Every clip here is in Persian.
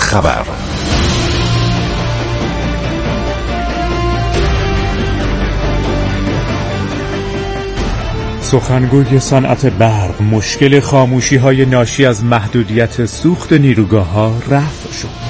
خبر. سخنگوی صنعت برق مشکل خاموشی‌های ناشی از محدودیت سوخت نیروگاه‌ها رفع شد.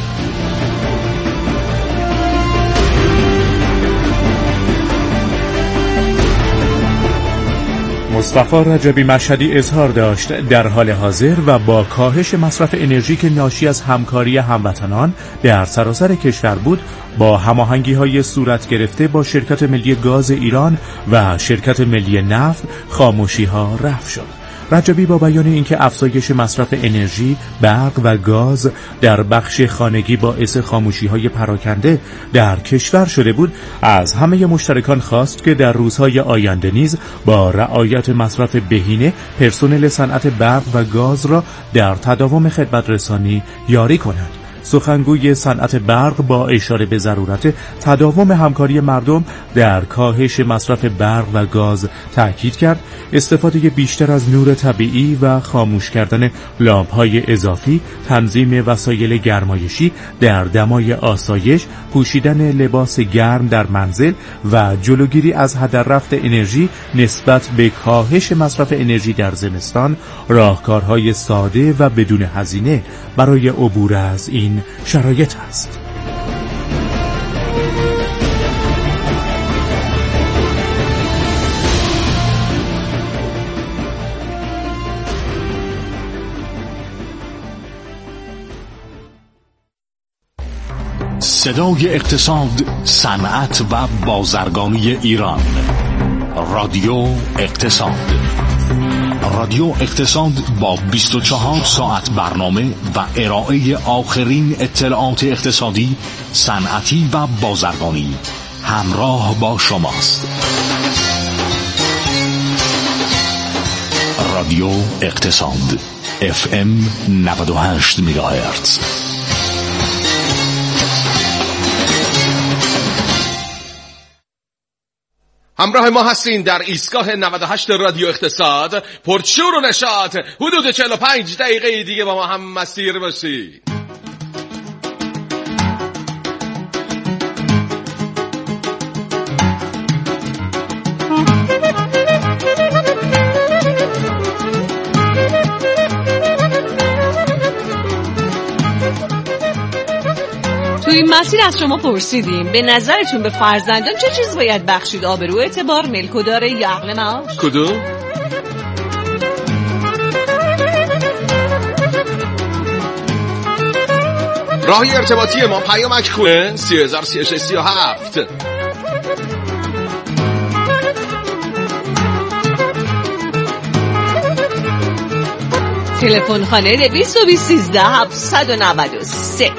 مصطفی رجبی مشهدی اظهار داشت در حال حاضر و با کاهش مصرف انرژی که ناشی از همکاری هموطنان در سراسر کشور بود، با هماهنگی‌های صورت گرفته با شرکت ملی گاز ایران و شرکت ملی نفت خاموشی‌ها رفع شد. رجبی با بیان اینکه افزایش مصرف انرژی، برق و گاز در بخش خانگی باعث خاموشی‌های پراکنده در کشور شده بود، از همه مشترکان خواست که در روزهای آینده نیز با رعایت مصرف بهینه پرسنل صنعت برق و گاز را در تداوم خدمت رسانی یاری کنند. سخنگوی صنعت برق با اشاره به ضرورت تداوم همکاری مردم در کاهش مصرف برق و گاز تاکید کرد استفاده بیشتر از نور طبیعی و خاموش کردن لامپ‌های اضافی، تنظیم وسایل گرمایشی در دمای آسایش، پوشیدن لباس گرم در منزل و جلوگیری از هدر رفت انرژی نسبت به کاهش مصرف انرژی در زمستان راهکارهای ساده و بدون هزینه برای عبور از این شرایط است. صدای اقتصاد، صنعت و بازرگانی ایران. رادیو اقتصاد. رادیو اقتصاد با 24 ساعت برنامه و ارائه آخرین اطلاعات اقتصادی، صنعتی و بازرگانی همراه با شماست. رادیو اقتصاد FM 98 مگاهرتز. همراه ما هستین در ایستگاه 98 رادیو اقتصاد، پرشور و نشاط. حدود 45 دقیقه دیگه با ما هم مسیر باشید. تو این مسیر از شما پرسیدیم به نظرتون به فرزندان چه چیز باید بخشید؟ آبرو، اعتبار، ملک و داره یا عقل معاش؟ کدوم؟ راهی ارتباطی ما پیامک خونه 303637. تلفن خانه 2213 793.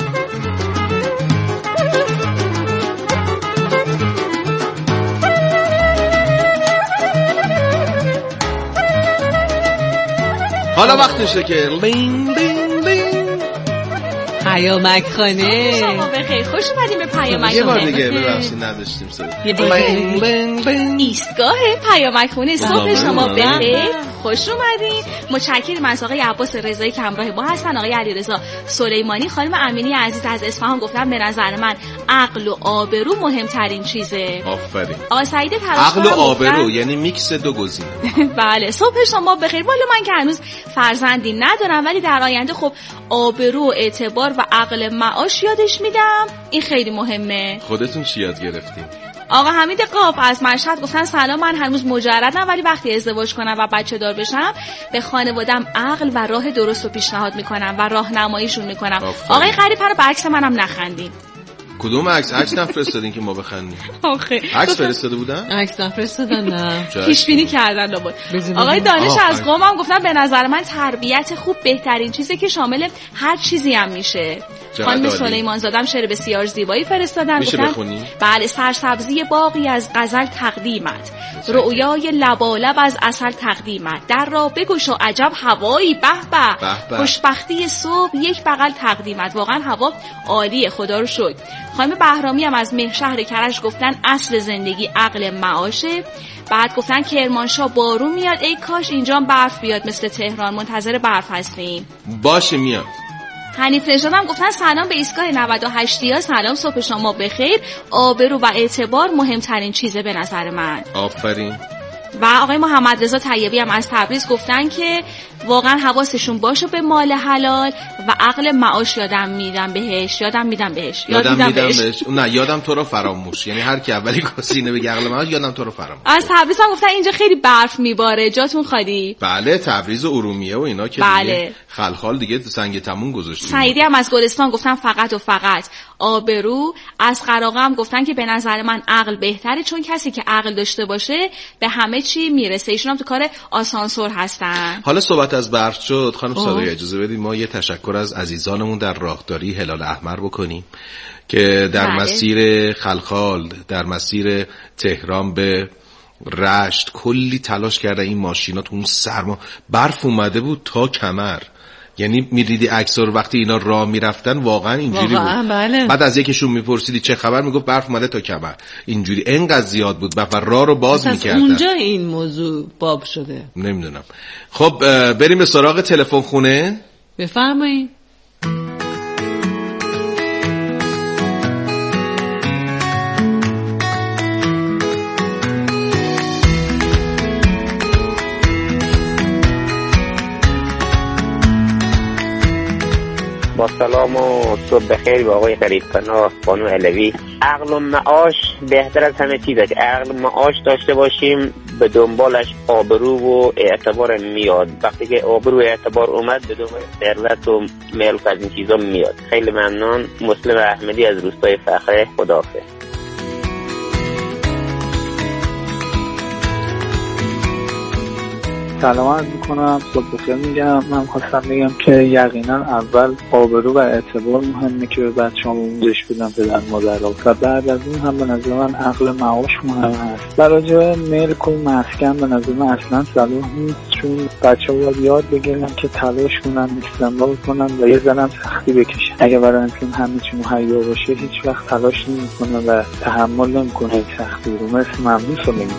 حالا وقتشه که لینگ لینگ لینگ پیامک خانه. شما بخیر، خوش اومدین به پیامک خانه. یه بار دیگه ببخشید نداشتیم صدا. لینگ لینگ لینگ. ایستگاه پیامک خانه. صبح شما بخیر، خوش اومدین. متشکرم از آقای عباس رضایی که همراه ما هستن، آقای علیرضا سلیمانی، خانم امینی عزیز از اصفهان گفتن به نظر من عقل و آبرو مهمترین چیزه. آفرین. آقای سعید تلاش عقل و آبرو یعنی میکس دو گزینه. بله، صبح شما بخیر. والا من که هنوز فرزندی ندارم ولی در آینده خب آبرو، اعتبار و عقل معاش یادش میدم. این خیلی مهمه. خودتون چی یاد گرفتین؟ آقا حمید قاف از مشهد گفتن سلام، من هنوز مجردم ولی وقتی ازدواج کنم و بچه دار بشم به خانوادم عقل و راه درست رو پیشنهاد میکنم و راهنماییشون میکنم. آقای غریب رو به عکس منم نخندین. کدوم عکس؟ عکس نفرستادین که ما بخندیم. آخه عکس فرستاده بودن؟ عکس نفرستادن نه. پیش بینی کردن لابد. آقای دانش از قم هم گفتن به نظر من تربیت خوب بهترین چیزه که شامل هر چیزی هم میشه. خانم سلیمان زادم شعر بسیار زیبایی فرستادن، گفتن بله، سرسبزی باغی از غزل تقدیمت، رؤیای لبالب از عسل تقدیمت، در را بگوش و عجب هوایی به به، خوشبختی صبح یک بغل تقدیمت. واقعا هوا عالیه، خدا رو شکر. خانم بهرامی هم از مهشهر کرج گفتن اصل زندگی عقل معاشه. بعد گفتن کرمانشاه بارون میاد، ای کاش اینجا برف بیاد مثل تهران، منتظر برف هستیم. باشه میاد. حنیف نژاد هم گفتن سلام به ایستگاه 98 ها، سلام صبح شما بخیر، آبرو و اعتبار مهمترین چیزه به نظر من. آفرین. و آقای محمد رضا طیبی هم از تبریز گفتن که واقعا حواسشون باشه به مال حلال و عقل معاش یادم میدم بهش. نه یادم تو رو فراموش، یعنی هر کی اولی کاسینه بگه عقل معاش یادم تو رو فراموش. از تبریز هم گفتن اینجا خیلی برف میباره، جاتون خالی. بله تبریز و ارومیه و اینا که بله. دیگه خلخال دیگه سنگ تموم گذاشتیم. سعیدی هم از گلستان گفتن فقط و فقط آبرو. از قراقه هم گفتن که به نظر من عقل بهتره، چون کسی که عقل داشته باشه به همه چی میرسه. ایشون هم تو کار آسانسور هستن. حالا صحبت از برف شد، خانم صادقی اجازه بدید ما یه تشکر از عزیزانمون در راهداری هلال احمر بکنیم که در مسیر خلخال، در مسیر تهران به رشت کلی تلاش کرده. این ماشینا تو اون سرما، برف اومده بود تا کمر، یعنی می‌دیدی عکس‌ها رو وقتی اینا راه میرفتن واقعا اینجوری بود. بله. بعد از یکیشون میپرسیدی چه خبر، میگفت برف اومده تا کمر. اینجوری انقدر زیاد بود و راه رو باز می‌کردن. اونجا این موضوع باب شده. نمیدونم. خب بریم به سراغ تلفن خونه. بفرمایید. با سلام و صبح بخیر به آقای غریب‌پناه بانو علوی. عقل و معاش بهتر از همه چیزه که عقل معاش داشته باشیم، به دنبالش آبرو و اعتبار میاد. وقتی که آبرو و اعتبار اومد به دنبال ثروت و ملک از این چیزا میاد. خیلی ممنون. مسلم احمدی از روستای فخره. خداحافظ. سلام عرض میکنم، صبح بخیر میگم. من خواستم بگم که یقینا اول آبرو و اعتبار مهمه که به بچه‌ها آموزش بدن پدر مادرها و بعد از اون هم به نظر من عقل معاش مهم هست. برای ملک و مسکن به نظر من اصلا صلاح نیست، چون بچه‌ها باید یاد بگیرن که تلاش کنن، استقبال کنن و یه ذره سختی بکشن. اگه برای اینکه همه چی مهیا باشه هیچ وقت تلاش نمی‌کنه و تحمل نمی‌کنه این سختی رو. مثل ممنون سلیمان.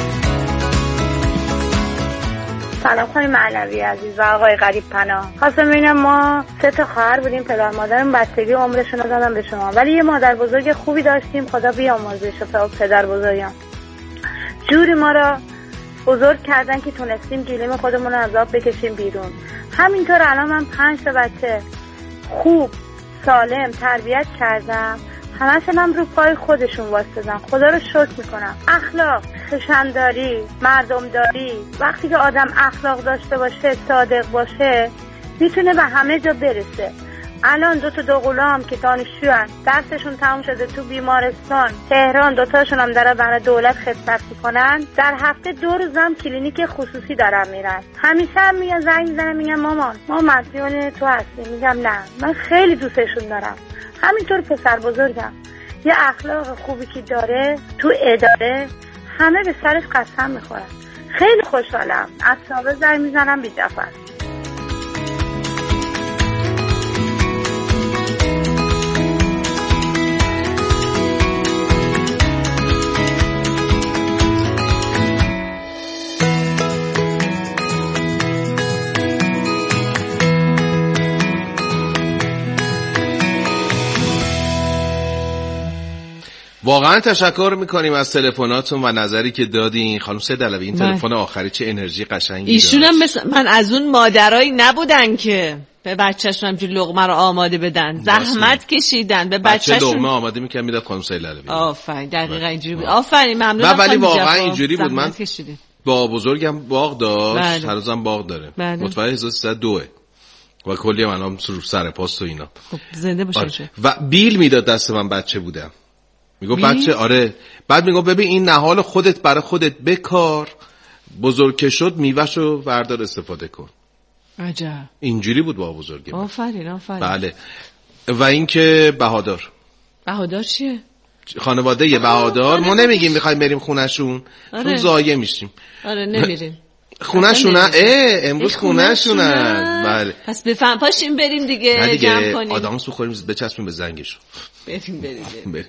سلام خانم علوی عزیز و آقای غریب‌پناه. خواستم ببینم ما 3 خواهر بودیم، پدر مادرم بستگی عمرشون رو دادن به شما، ولی یه مادر بزرگ خوبی داشتیم، خدا بیامرزش پدر بزرگم. جوری ما را بزرگ کردن که تونستیم گلیم خودمون رو از آب بکشیم بیرون. همینطور الان من 5 بچه خوب سالم تربیت کردم، همشون هم رو پای خودشون واسطدن. خدا رو شکر میکنم. اخلاق، خشنداری، مردمداری، وقتی که آدم اخلاق داشته باشه، صادق باشه، میتونه به همه جا برسه. الان 2 غلام که دانشجوان، درسشون تموم شده، تو بیمارستان تهران، 2تاشون هم دارن برای دولت خدمت میکنن. در هفته 2 روز هم کلینیک خصوصی دارن میرن. همیشه هم میگن، زنگ میزنن میگن مامان ما مدیون تو هستیم. میگم نه، من خیلی دوستشون دارم. همینطور پسر بزرگم یه اخلاق خوبی که داره تو اداره، همه به سرش قسم میخورن. خیلی خوشحالم. از صاحب زنگ میزنم بی جفر. واقعا تشکر میکنیم از تلفناتون و نظری که دادین. خانم سید علوی این تلفن آخری چه انرژی قشنگی ایشون هم من از اون مادرایی نبودن که به بچه‌شون همچین لقمه رو آماده بدن، زحمت کشیدن به بچه‌شون لقمه آماده میکنن میداد خانم سید علوی. آفرین، دقیقاً اینجوری بود. آفرین، ممنونم. ولی واقعا اینجوری بود. من کشیدین. با بزرگم باغ داشت، هنوزم باغ داره. متولد 1302 و کلی منام سر پاست و اینا. خب زنده باشه. و بیل میداد دست من بچه بودم. میگو بچه آره، بعد میگو ببین این نهال خودت برای خودت بکار، بزرگ که شد میوهشو وردار استفاده کن. عجب. اینجوری بود با بزرگی. آفرین. بله. و اینکه بهادار چیه؟ خانواده یه بهادار. ما نمیگیم میخوایم بریم خونهشون، چون زایه میشیم. آره نمیریم خونهشون. امروز خونهشونن. بله. پس بفهم پاشیم بریم دیگه، جمع کنیم. آدامس بخوریم بچسبیم به زنگشون. بریم.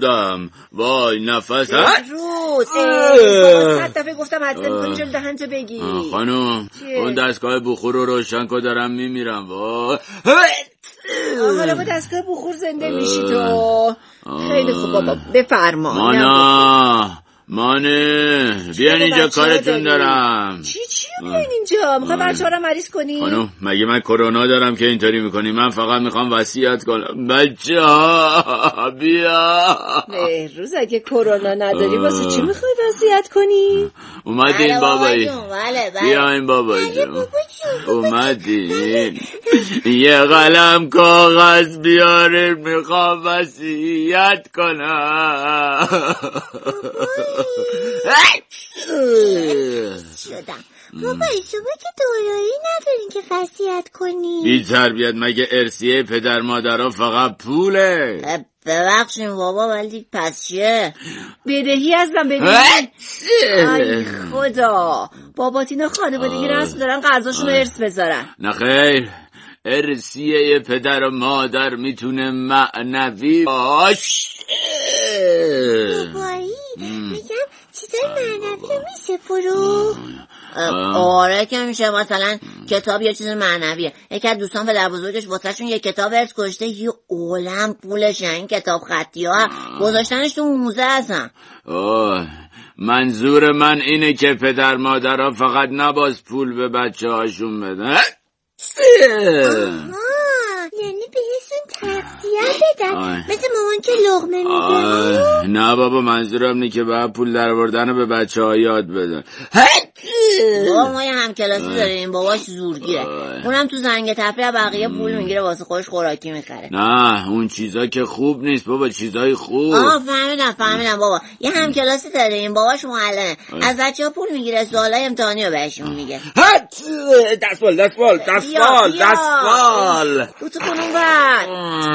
خودم. وای نفس روز 100 دفعه گفتم حد نمی‌کنی جلو دهنتو بگی. خانم اون دستگاه بخور رو روشن کن، دارم میمیرم. وای حالا با دستگاه بخور زنده میشی تو. خیلی خوب بابا بفرما. مانه بیان اینجا، کارتون دارم. چی بیان اینجا؟ میخوای بچه ها رو مریض کنی؟ خانم مگه من کرونا دارم که اینطوری میکنی؟ من فقط میخوام وصیت کنم. بچه ها بیا. بهروز اگه کرونا نداری واسه چی میخوای وصیت کنی؟ اومدین بابایی؟ بیاین بابایی اومدین. یه قلم کاغذ بیارین، میخوام وصیت کنم. شدم بابایی شما که دارایی ندارین که وصیت کنی. بی تربیت، مگه ارثیه پدر مادرها فقط پوله؟ ببخشین بابا ولی پس چیه؟ بدهی هستم بدهی. ای خدا، بابات اینا خانوادگی رسم دارن قرضاشون رو ارث بذارن. نه خیر، ارثیه پدر و مادر میتونه معنوی باشه. بابایی میگم چیزای معنوی رو میشه فرو؟ آره که میشه. مثلا کتاب یه چیز معنویه. یکی از دوستان پدر بزرگش واسهشون یه کتاب ارث گذاشته، یه عالم پولش. این کتاب خطی ها گذاشتنش تو موزه هستن. منظور من اینه که پدر مادرها فقط نباز پول به بچه هاشون بدن، یعنی بهشون تغذیه بدن، مثل مامان که لقمه میده. نه بابا، منظورم اینه که باید پول در آوردن رو به بچه ها یاد بدن. بابا ما یه همکلاسی داریم، باباش زورگیره، اونم تو زنگ تفریح بقیه پول میگیره واسه خودش خوراکی میخره. نه اون چیزا که خوب نیست بابا، چیزای خوب. فهمیدم بابا. یه همکلاسی داریم، باباش معلمه، از بچه ها پول میگیره، سوالای امتحانی رو بهشون میگه. دستمال تو خونون بر.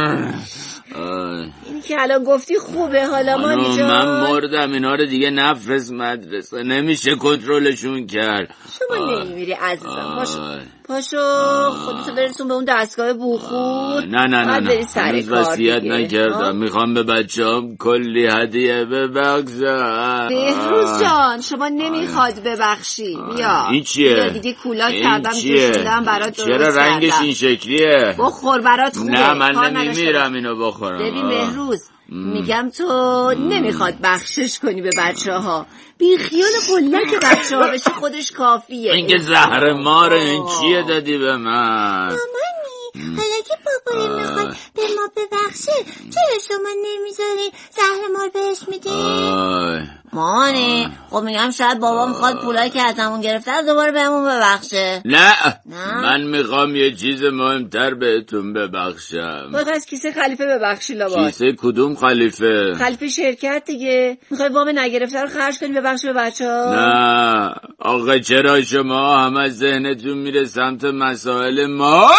این که الان گفتی خوبه. حالا مانی جان من مردم، اینا رو دیگه نفرست مدرسه، نمیشه کنترلشون کرد. شما نمیمیری عزیزم. پاشو خودتو برسون به اون دستگاه بخور. نه هنوز وصیت نکردم. میخوام به بچه‌ام کلی هدیه ببخشم. بهروز جان شما نمیخواد ببخشی. بیا این چیه؟ بیا دیگه کولا کردم جوشیدم برات درست کردم. چرا رنگش این شکلیه؟ بخور برات خوبه. نه من نمیمیرم اینو بخورم. ببین بهروز میگم تو نمیخواد بخشش کنی به بچه ها. بی خیال قلک بچه ها بشی خودش کافیه. این که زهر ماره. این چیه دادی به من؟ مامانی حالا که بابایی میخواد به ما ببخشه چرا شما نمیذارین زهر مار بهش میدین؟ مامانی خب میگم شاید بابا میخواد پولایی که ازمون گرفته رو دوباره بهمون ببخشه. نه من میخوام یه چیز مهمتر بهتون ببخشم. باید از کیسه خلیفه ببخشی لابد. کیسه کدوم خلیفه؟ خلیفه شرکت دیگه. میخوای وام نگرفته رو خرج کنی ببخشی به بچه ها؟ نه آقا چرا شما همه ذهنتون میره سمت مسائل ما؟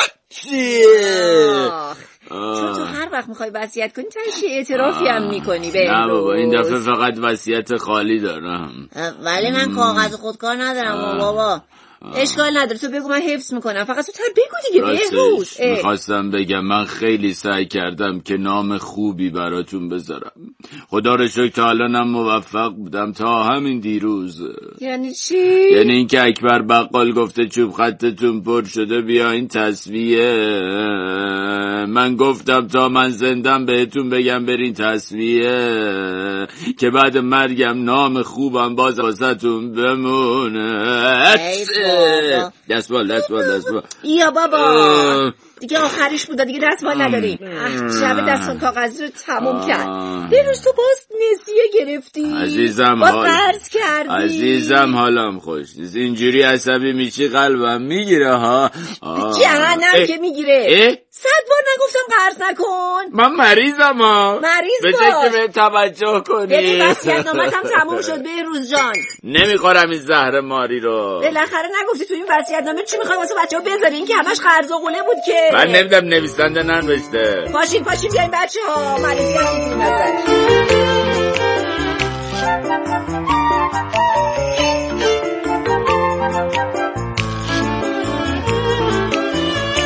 چون تو هر وقت میخوای وصیت کنی تنشی اعترافی هم میکنی. نه بابا این دفعه فقط وصیت خالی دارم. ولی من کاغذ خودکار ندارم بابا. اشکال نداره تو بگو من حفظ میکنم. فقط تو بگو دیگه بهروز. میخواستم بگم من خیلی سعی کردم که نام خوبی براتون بذارم. خدا رو شکر تا الانم موفق بودم تا همین دیروز. یعنی چی؟ یعنی اینکه اکبر بقال گفته چوب خطتون پر شده بیا این تصویه. من گفتم تا من زندم بهتون بگم برین تصویه که بعد مرگم نام خوبم باز واسهتون بمونه. دستمال یا بابا دیگه آخرش بوده دیگه دستمال نداریم. شب دستان کاغذی رو تموم کرد. بهروز تو باز نسیه گرفتی عزیزم. قرض کردی عزیزم حالم خوش نیست. اینجوری عصبی میشی قلبم میگیره ها. جهنم که میگیره. 100 بار نگفتم قرض نکن. من مریضم ها. مریض باش به که به توجه کنی. ببین وصیت‌نامه‌ام تموم شد بهروز جان. نمیخورم این زهر ماری رو. بالاخره نگفتی تو این وصیت‌نامه چی میخوای واسه بچه‌ها بذاری؟ این که همش قرض و قله بود که. من نمیدونم نویسنده ننوشته. پاشین بیاین بچه‌ها مریضیت می‌گیریم ازش.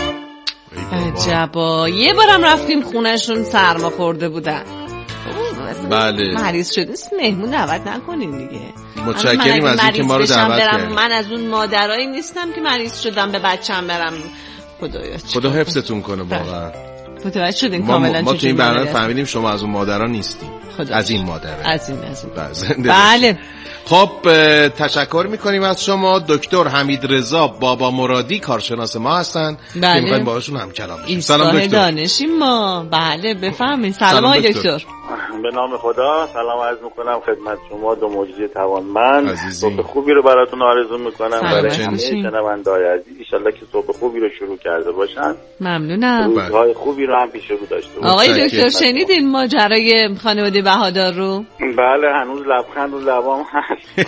عجبا یه بارم رفتیم خونهشون سرما خورده بودن. بله. مریض شده مهمون دعوت نکنین دیگه. متشکریم از اینکه ما رو دعوت کردین. من از اون مادرایی نیستم که مریض شدم به بچه‌م برم. خدا حفظتون کنه واقعا. متوجه شدین کاملا. ما تو این برنامه فهمیدیم شما از اون مادرها نیستین. از این مادره. از این. بله. خب تشکر میکنیم از شما. دکتر حمیدرضا بابا مرادی کارشناس ما هستن. بله. میخوایم باهاشون هم کلام بشیم. سلام دکتر. دانشیم ما. بله بفرمایید. سلام آقای دکتر. به نام خدا سلام عرض میکنم خدمت شما دو معجزه توانمند. صبح خوبی رو براتون آرزو میکنم برای همه شنونده‌های عزیز. ان شاءالله که صبح خوبی رو شروع کرده باشن. ممنونم. روزهای خوبی رو هم پیش رو داشته باشن. آقای دکتر شنیدین ماجرای خانواده بهادار رو؟ بله هنوز لبخند رو لبام هست.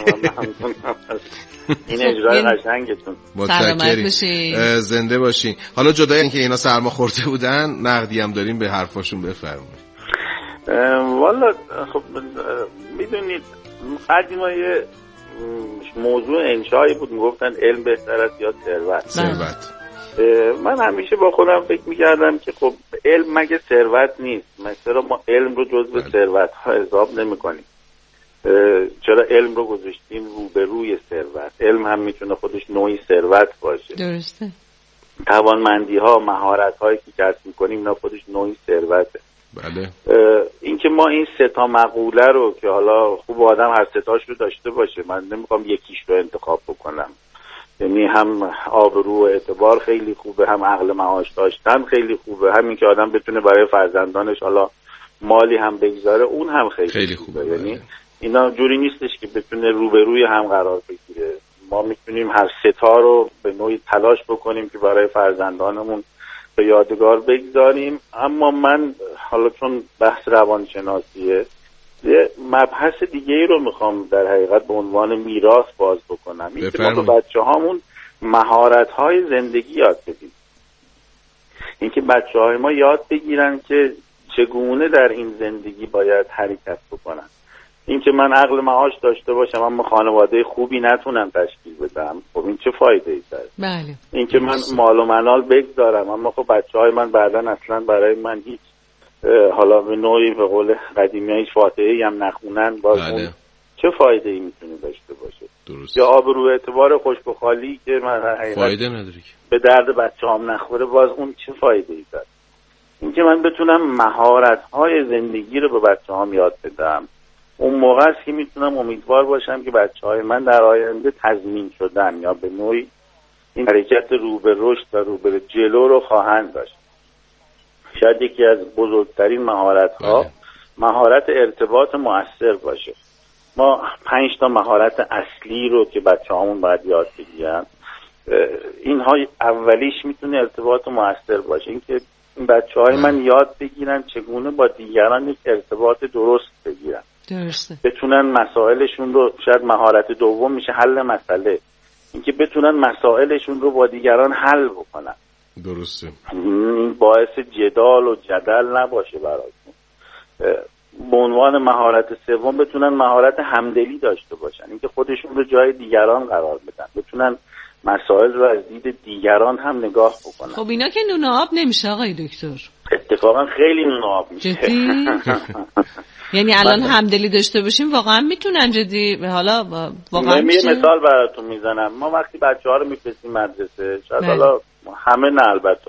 این اجرای قشنگتون. متشکرم. زنده باشین. حالا جدای اینکه اینا سرما خورده بودن نقدی هم داریم به حرفاشون بفرمایید. والا خب میدونید قدیما یه موضوع انشایی بود میگفتن علم بهتر است یا ثروت. من همیشه با خودم فکر میکردم که خب علم مگه ثروت نیست؟ چرا ما علم رو جزو ثروت ها حساب نمی کنیم؟ چرا علم رو گذاشتیم روبروی ثروت؟ علم هم میتونه خودش نوعی ثروت باشه. درسته. توانمندی ها مهارت هایی که کسب میکنیم اینا خودش نوعی ثروته. بله. اینکه ما این سه تا مقوله رو که حالا خوب آدم هر سه تاش رو داشته باشه، من نمیخوام یکیش رو انتخاب بکنم، یعنی هم آبرو و اعتبار خیلی خوبه، هم عقل معاش داشتن خیلی خوبه، همین که آدم بتونه برای فرزندانش حالا مالی هم بگذاره اون هم خیلی خوبه. یعنی اینا جوری نیستش که بتونه روبروی هم قرار بگیره. ما میتونیم هر سه تا رو به نوعی تلاش بکنیم که برای فرزندانمون به یادگار بگذاریم. اما من حالا چون بحث روانشناسیه یه مبحث دیگه ای رو میخوام در حقیقت به عنوان میراث باز بکنم. این که ما به بچه هامون مهارت های زندگی یاد بدیم. این که بچه های ما یاد بگیرن که چگونه در این زندگی باید حرکت بکنن. این که من عقل معاش داشته باشم اما خانواده خوبی نتونم تشکیل بدم، خب این چه فایده ای داره؟ بله. این که من مال و منال بگذارم اما خب بچهای من بعداً اصلا برای من هیچ حالا به نوعی به قول قدیمی هیچ فاتحه‌ای هم نخونن، باز اون چه فایده ای میتونه داشته باشه؟ درست. یا آبرو اعتبار خوشب و خالی که من فایده نداره به درد بچه‌هام نخوره، باز اون چه فایده ای داره؟ این که من بتونم مهارت‌های زندگی رو به بچه‌هام یاد بدم، اون موقع است که میتونم امیدوار باشم که بچه‌های من در آینده تضمین شدن یا به نوعی این حرکت رو به رشد و رو به جلو رو خواهند داشت. شاید یکی از بزرگترین مهارت‌ها مهارت ارتباط مؤثر باشه. ما 5 تا مهارت اصلی رو که بچه‌هامون باید یاد بگیرن، اینها اولیش میتونه ارتباط مؤثر باشه. اینکه این بچه‌های من یاد بگیرن چگونه با دیگران یک ارتباط درست بگیرن. درسته. بتونن مسائلشون رو، شاید مهارت دوم میشه حل مسئله، اینکه بتونن مسائلشون رو با دیگران حل بکنن. درسته. این باعث جدال و جدل نباشه براشون. به عنوان مهارت سوم بتونن مهارت همدلی داشته باشن، اینکه خودشون رو جای دیگران قرار بدن، بتونن مسائل رو از دید دیگران هم نگاه بکنن. خب اینا که نون آب نمیشه آقای دکتر؟ اتفاقا خیلی نون آب میشه. جدی؟ یعنی الان همدلی داشته باشیم واقعا میتونن جدی؟ حالا واقعا یه مثال براتون میزنم. ما وقتی بچه‌ها رو میفرستیم مدرسه، شاید حالا همه نه البته،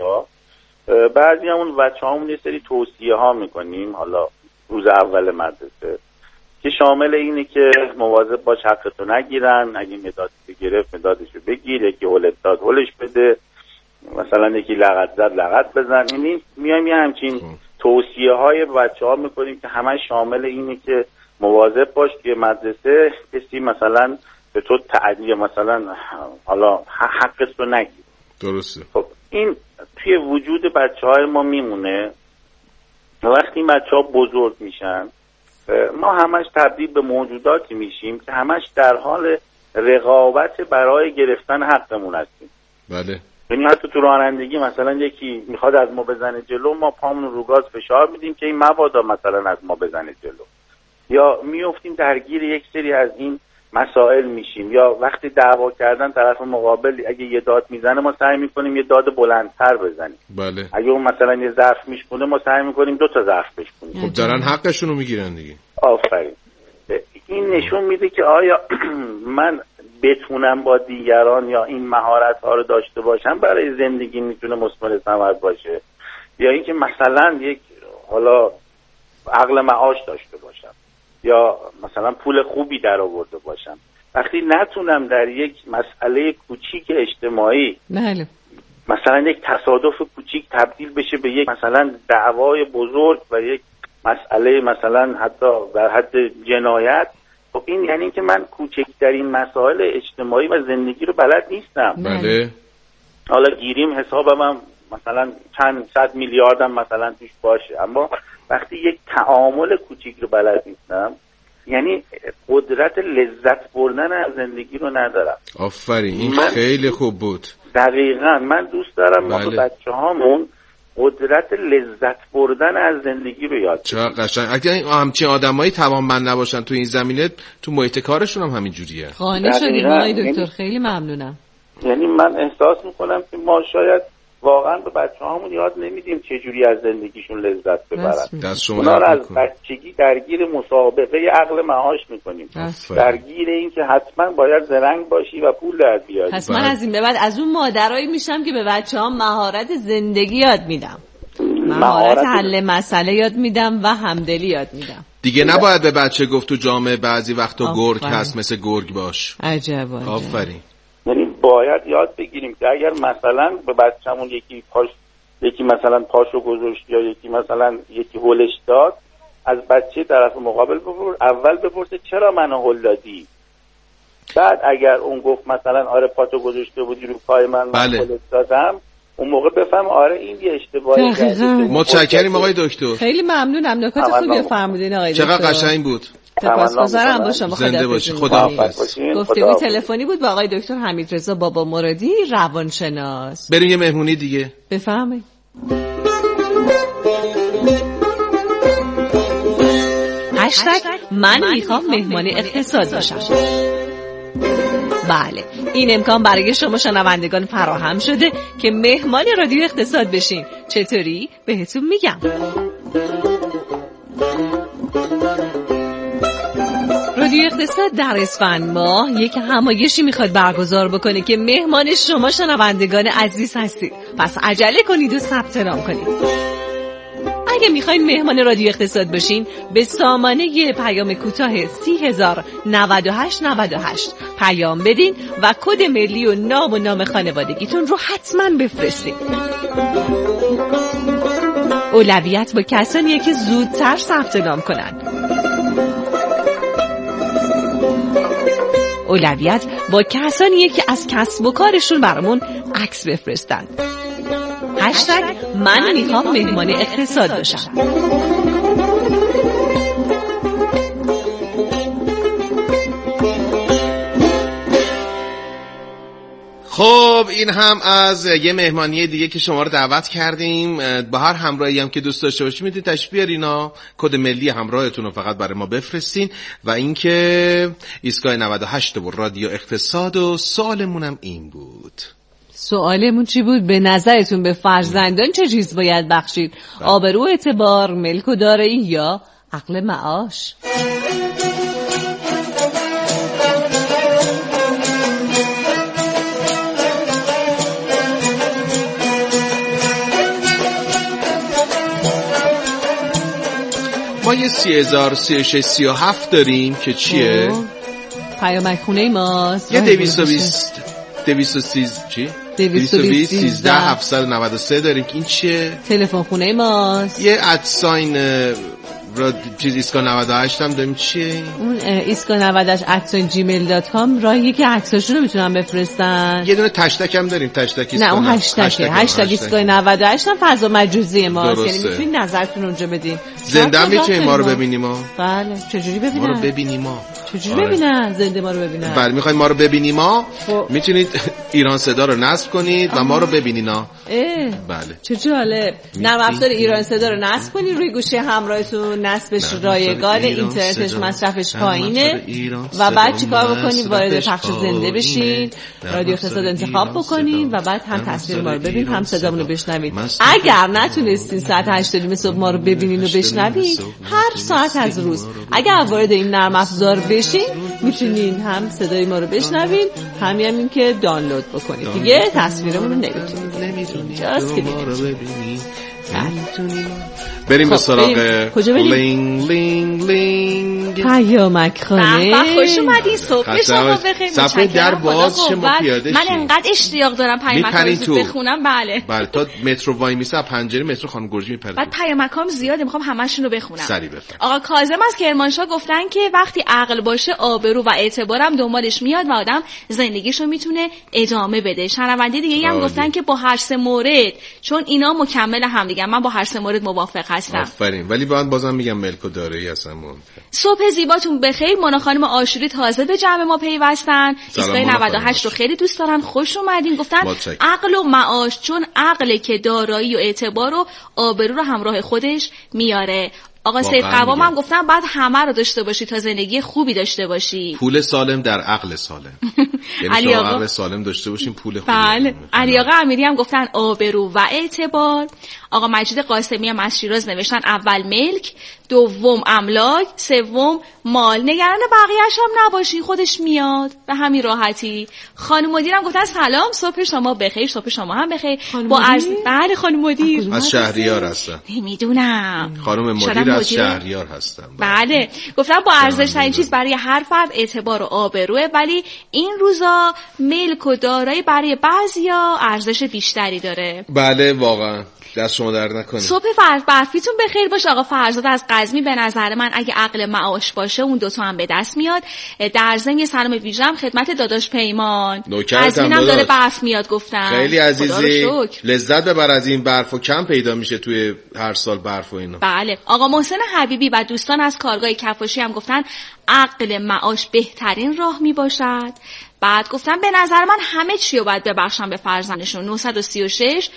بعضی همون بچه‌هامون یه سری توصیه ها میکنیم حالا روز اول مدرسه که شامل اینه که مواظب باش حقتو نگیرن، اگه مداد گرفت مدادشو بگیر، یکی هولت داد هولش بده، مثلا یکی لغت زد لغت بزن. یعنی میایم یه همچین توصیه های بچه ها میکنیم که همه شامل اینه که مواظب باش که مدرسه کسی مثلا به تو تعدیه مثلا حالا حقت رو نگیر. درسته. خب این توی وجود بچه های ما میمونه. وقتی بچه ها بزرگ میشن ما همش تبدیل به موجوداتی میشیم که همش در حال رقابت برای گرفتن حقمون هستیم. بله. یعنی حتی تو رانندگی مثلا یکی میخواد از ما بزنه جلو، ما پامون رو گاز فشار میدیم که این مبادا مثلا از ما بزنه جلو، یا میافتیم درگیر یک سری از این مسائل میشیم. یا وقتی دعوا کردن طرف مقابل اگه یه داد میزنه ما سعی میکنیم یه داد بلندتر بزنیم. بله. اگه اون مثلا یه ظرف میشکنه ما سعی میکنیم 2 تا ظرف بشکنیم. خب دارن حقشون رو میگیرن دیگه. آفرین. این نشون میده که آیا من بتونم با دیگران یا این مهارت ها رو داشته باشم برای زندگی میتونه مثمر ثمر باشه، یا اینکه مثلا یک حالا عقل معاش داشته باشم یا مثلا پول خوبی در آورده باشم. وقتی نتونم در یک مسئله کوچیک اجتماعی بله مثلا یک تصادف کوچیک تبدیل بشه به یک مثلا دعوای بزرگ و یک مسئله مثلا حتی در حد جنایت، خب این یعنی که من کوچکترین مسائل اجتماعی و زندگی رو بلد نیستم. بله. حالا گیریم حسابم هم مثلا چند صد میلیاردم مثلا توش باشه، اما وقتی یک تعامل کوچیک رو بلد نیستم یعنی قدرت لذت بردن از زندگی رو ندارم. آفرین، این خیلی خوب بود. دقیقاً من دوست دارم ما بچه‌هامون قدرت لذت بردن از زندگی رو یاد بدیم. چقدر قشنگ. اگه همچین آدمایی توانمند نباشن تو این زمینه، تو محیط کارشون هم همین جوریه. قانع شدیم آقای دکتر، خیلی ممنونم. یعنی من احساس میکنم که ما شاید واقعا به بچه‌هامون یاد نمیدیم چه جوری از زندگیشون لذت ببرن. اونا رو از بچگی درگیر مسابقه عقل معاش میکنیم، درگیر این که حتما باید زرنگ باشی و پول در بیاری. پس من از این به بعد از اون مادرایی میشم که به بچه‌هام مهارت زندگی یاد میدم، مهارت حل مسئله یاد میدم و همدلی یاد میدم. دیگه نباید به بچه گفت تو جامعه بعضی وقتا گرگ هست مثل گرگ باش. عجب. آفرین. یعنی باید یاد بگیریم که اگر مثلا به بچه‌مون یکی مثلا پاشو گذاشت یا یکی مثلا یکی هولش داد، از بچه طرف مقابل اول بپرسه چرا منو هول دادی، بعد اگر اون گفت مثلا آره پاتو گذاشته بودی رو پای من هولش دادم، اون موقع بفهم آره این یه اشتباهی کرده. متشکرم آقای دکتر. خیلی ممنونم، نکات خوبی فرمودین آقای دکتر. چقدر قشنگ بود. سپاسگزارم با شما. زنده باشی. خداحافظ. گفتگو تلفنی بود با آقای دکتر حمیدرضا بابا مرادی، روانشناس. بریم یه مهمونی دیگه. بفرمایید. من میخوام مهمان اقتصاد باشم. بله، این امکان برای شما شنوندگان فراهم شده که مهمان رادیو اقتصاد بشین. چطوری؟ بهتون میگم. رادیو اقتصاد در اسفند ماه یک همایشی میخواد برگزار بکنه که مهمان شما شنوندگان عزیز هستید. پس عجله کنید و ثبت نام کنید. اگه میخواین مهمان رادیو اقتصاد باشین، به سامانه پیام کوتاه 309898 پیام بدین و کد ملی و نام خانوادگیتون رو حتما بفرستین. اولویت با کسانیه که زودتر ثبت نام کنن. اولویت با کسانیه که از کسب و کارشون برامون عکس بفرستن. من میخوام مهمان اقتصاد باشم. خب این هم از یه مهمانی دیگه که شما رو دعوت کردیم. با هر همراهی هم که دوست داشته باشید میتونید تشریف بیارینا، کد ملی همراهتون رو فقط برای ما بفرستین. و اینکه ایستگاه 98 و رادیو اقتصاد و سوالمون هم این بود. سوالمون چی بود؟ به نظرتون به فرزندان چه چیز باید بخشید؟ آبرو، اعتبار، ملک و دارایی یا عقل معاش؟ ما یه 30,036,37 داریم که چیه؟ پیامک خونه ماست. یه 220 چی؟ 220 793 داریم که این چیه؟ تلفن خونه ماست. یه ادساین چیز ایسکا 98 هم داریم چیه؟ اون ایسکا 98 @gmail.com راهیه که عکساشونو میتونن بفرستن. یه دونه تشتک هم داریم، تشتک ایسکا. نه اون هشتگ ایسکا 98 هم فضا مجازی ماست، یعنی میتونید نظرتون اونجا بدین. زنده هم میتونیم ما رو ببینیم ما. بله. چجوری ببینن؟ ما رو ببینیم ما. چجوری ببینن؟ زنده ما رو ببینن. بله، میخواین ما رو ببینیم ما، میتونید ایران صدا رو نصب کنید و ما رو ببینینا. بله چه جالب. نرم افزار ایران صدا رو نصب کنین روی گوشی همراهتون، نصبش رایگان، اینترنتش مصرفش پایینه و بعد چیکار بکنین؟ وارد پخش زنده بشین، رادیو اقتصاد انتخاب بکنین و بعد هم تصویر ما رو ببینین، هم صدامون رو بشنوین. اگر نتونستین ساعت 8:30 صبح ما رو ببینین و بشنوین، هر ساعت از روز اگر وارد این نرم افزار بشین میتونین هم صدای ما رو بشنوین، همین که دانلود بکنید. دیگه تصویرمون رو نمیتونید جاست که ببینید. بریم به سراغ لینگ پیامک خانه. خوش اومدین، صبح شما بخیر. صفحه در باز شما پیاده من انقدر اشتیاق دارم پیامک رو بخونم. بله تا مترو وای میسه، پنجره مترو خانم گرجی میپره. بعد پیامکام زیاده، میخوام همشون رو بخونم. سریع بفرمایید. آقا کاظم از کرمانشاه گفتن که وقتی عقل باشه آبرو و اعتبارم دنبالش میاد و آدم زندگیشو میتونه ادامه بده. شنونده دیگه هم گفتن که با هر سه مورد، چون اینا مکمل هم دیگه، من با هر سه مورد موافق هستم. آفرین. ولی بازم میگم ملک و دارایی هستم. صبح زیباتون بخیر. مونا خانم آشوری تازه به جمع ما پیوستن. ایستگاه 98 رو خیلی دوست دارن، خوش اومدین. گفتن عقل و معاش، چون عقل که دارایی و اعتبار و آبرو رو همراه خودش میاره. آقا سید قوام هم گفتن بعد همه رو داشته باشی تا زندگی خوبی داشته باشی. پول سالم در عقل سالم. یعنی شما عقل سالم داشته باشین پول خوبی. بله. علی آقا امیری هم گفتن آبرو و اعتبار. آقا مجید قاسمی هم از شیراز نوشتن اول ملک، دوم املاک، سوم مال. نگران بقیه‌اش هم نباشین، خودش میاد به همین راحتی. خانم مدیرم گفتن سلام، صبح شما بخیر. صبح شما هم بخیر. با عرض بله خانم مدیر از شهریار هستن. نمیدونم. خانم مدیر از شهریار هستن. بله. گفتن با ارزش ترین چیز برای هر فرد اعتبار و آبروه، ولی این روزا ملک و دارایی برای بعضیا ارزش بیشتری داره. بله واقعا. دست شما درد نکنه. صبح برفیتون بخیر باشه. آقا فرزاد از قزمی به نظر من اگه عقل معاش باشه اون دوتا هم به دست میاد. در ضمن یه سلام ویژه‌ام خدمت داداش پیمان. از اینم داره برف میاد گفتن. خیلی عزیزی، لذت ببر از این برف و کم پیدا میشه توی هر سال برف و اینا. بله. آقا محسن حبیبی و دوستان از کارگاه کفاشی هم گفتن عقل معاش بهترین راه میباشد. بعد گفتن به نظر من همه چی رو باید ببخشن به فرزندشون. 936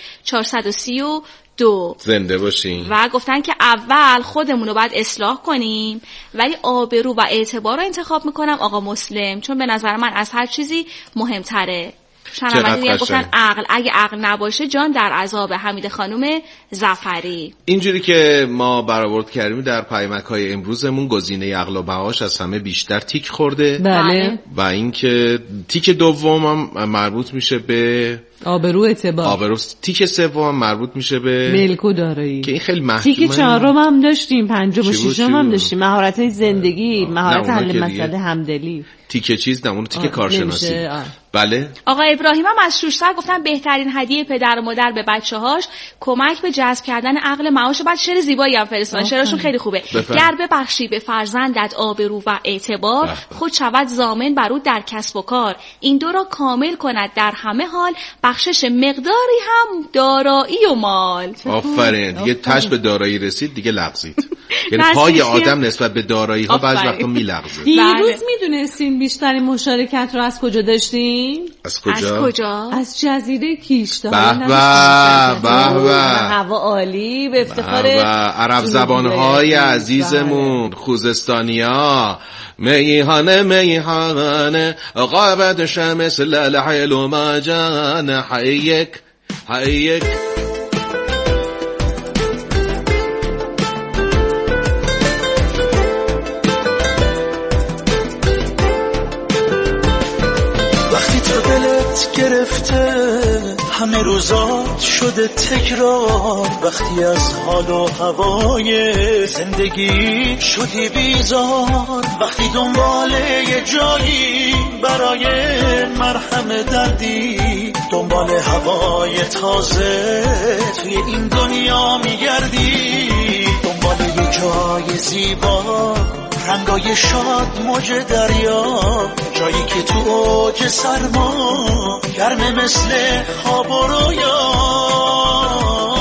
432 زنده باشین. و گفتن که اول خودمون رو باید اصلاح کنیم ولی آبرو و اعتبار رو انتخاب میکنم آقا مسلم، چون به نظر من از هر چیزی مهمتره. شنونده گفتن عقل، اگه عقل نباشه جان در عذاب. حمید خانم ظفری. اینجوری که ما برآورد کردیم در پیامک‌های امروزمون گزینه عقل و معاش از همه بیشتر تیک خورده. بله. و اینکه تیک دوم هم مربوط میشه به آبرو اعتبار. تیک سوم مربوط میشه به ملک و دارایی که این خیلی محکومه. تیک چهارم هم داشتیم، پنجم و ششم هم داشتیم. مهارت‌های زندگی، مهارت حل مسئله، همدلی. تیک چیز نه، اون تیک کارشناسی. بله. آقا ابراهیم هم از شوشتر گفتن بهترین هدیه پدر و مادر به بچه‌هاش کمک به جذب کردن عقل معاش. بعد شعر زیبایی هم فرستادن، شعرشون خیلی خوبه. گر ببخشی به فرزندت آبرو و اعتبار، خود شود ضامن بر او در کسب و کار. این دو را کامل کند در همه حال، بخشش مقداری هم دارایی و مال. آفرین. دیگه تاش به دارایی رسید دیگه لغزید. یعنی پای آدم نسبت به دارایی ها بعضی وقتا میلغزه. دیروز میدونستین بیشترین مشارکت رو از کجا داشتین؟ از کجا؟ از جزیره کیشتا. به هوا عالی، به افتخار عرب زبانهای عزیزمون خوزستانیا. میهانه غابت شمس للحلو ما جان حیک گرفته همه روزات شده تکرار، وقتی از حال و هوای زندگی شدی بیزار، وقتی دنبال یه جایی برای مرهم دردی، دنبال هوای تازه توی این دنیا میگردی، دنبال یه جای زیبا رنگای شاد موج دریا، جایی که تو اوج سرما گرمه مثل خواب و رویا.